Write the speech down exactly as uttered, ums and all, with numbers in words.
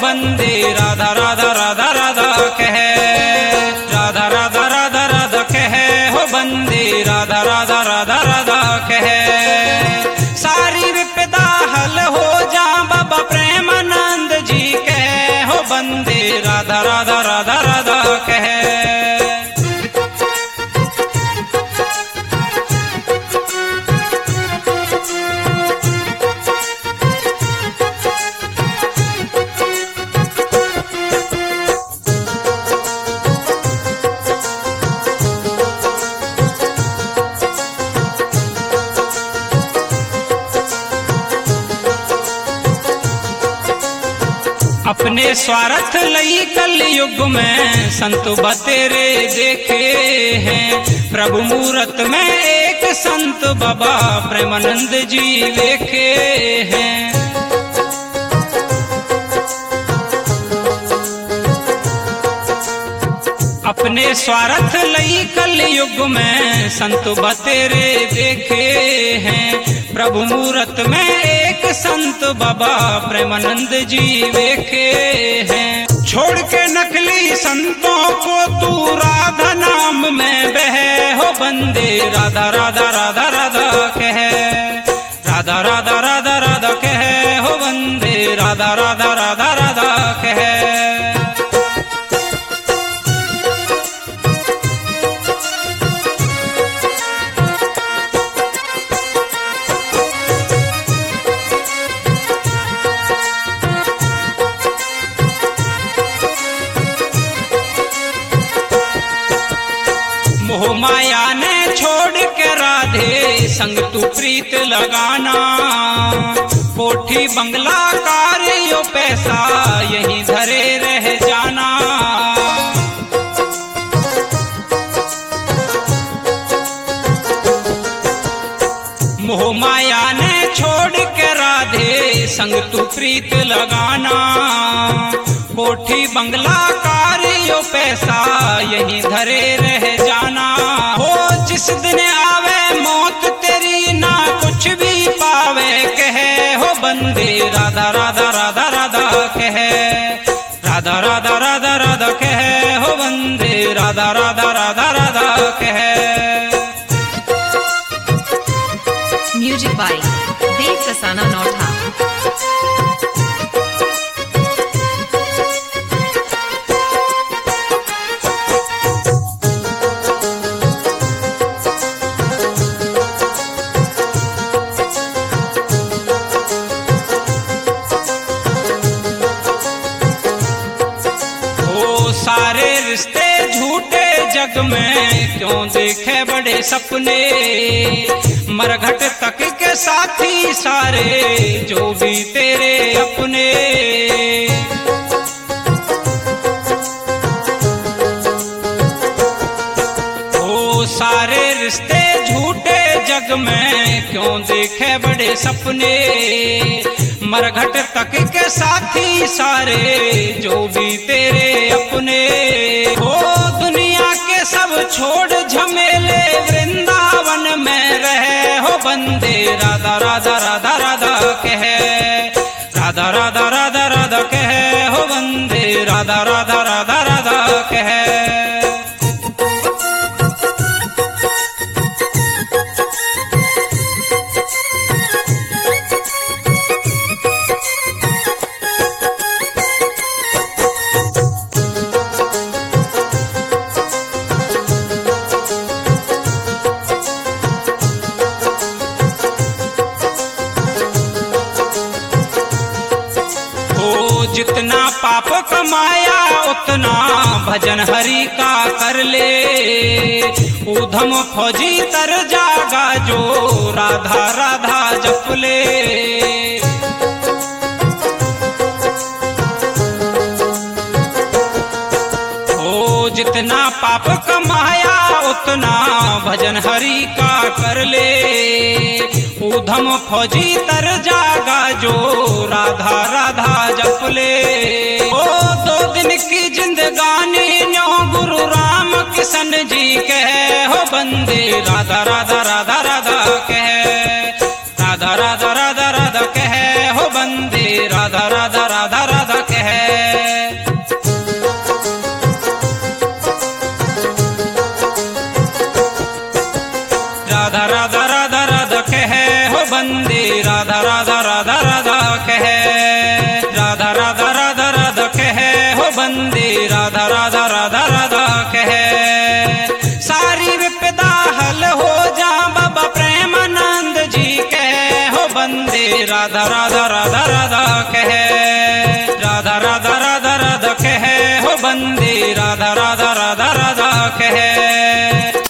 वंदे राधा राधा राधा राधा कहे, राधा राधा राधा राधा कहे हो वंदे राधा राधा राधा राधा कहे। सारी विपदा हल हो जा बाबा प्रेमानंद जी कहे हो वंदे राधा राधा राधा राधा कहे। अपने स्वार्थ लई कल युग में संत बतेरे देखे हैं, प्रभु मूरत में एक संत बाबा प्रेमानंद जी देखे हैं। अपने स्वार्थ लई कल युग में संत बतेरे देखे हैं, प्रभु मूरत में एक संत बाबा प्रेमानंद जी देखे हैं। छोड़ के नकली संतों को तू राधा नाम में बहे हो वंदे राधा राधा राधा राधा कहे, राधा राधा राधा राधा कहे हो वंदे राधा राधा राधा राधा कहे। मोह माया ने छोड़ के राधे संग तू प्रीत लगाना, कोठी बंगला कार यो पैसा यहीं धरे रह जाना। मोह माया ने छोड़ के राधे संग तू प्रीत लगाना, कोठी बंगला कार यो पैसा यहीं धरे रह जाना। हो जिस दिन आवे मौत तेरी ना कुछ भी पावे कहे हो वंदे राधा राधा राधा राधा कहे, राधा राधा राधा राधा कहे हो वंदे राधा राधा राधा राधा कहे। म्यूजिक बाय देव ससाना नौठा। सारे रिश्ते झूठे जग में क्यों देखे बड़े सपने, मरघट तक के साथी सारे जो भी तेरे अपने। ओ सारे रिश्ते झूठे जग में क्यों देखे बड़े सपने, मरघट तक के साथी सारे जो भी तेरे अपने। हो दुनिया के सब छोड़ झमेले वृंदावन में रहे हो वंदे राधा राधा राधा राधा कहे, राधा राधा राधा राधा कहे हो वंदे राधा राधा राधा राधा कहे। जितना पाप कमाया उतना भजन हरि का कर ले, ऊधम फौजी तर जागा जो राधा राधा जप ले। ओ जितना पाप कमाया उतना भजन हरि का कर ले, ऊधम फौजी तर जागा जो राधा राधा जप ले। ओ दो दिन की जिंदगानी न्यो गुरु राम किशन जी कहे हो वंदे राधा राधा राधा राधा कहे, राधा राधा राधा राधा कहे हो वंदे राधा राधा राधा राधा कहे। बंदे राधा राधा राधा राधा कहे, राधा राधा राधा राधा कहे हो बंदे राधा राधा राधा राधा कहे। सारी विपदा हल हो जा बाबा प्रेमानंद जी कहे हो बंदे राधा राधा राधा राधा कहे, राधा राधा राधा राधा कहे हो बंदे राधा राधा राधा राधा कहे।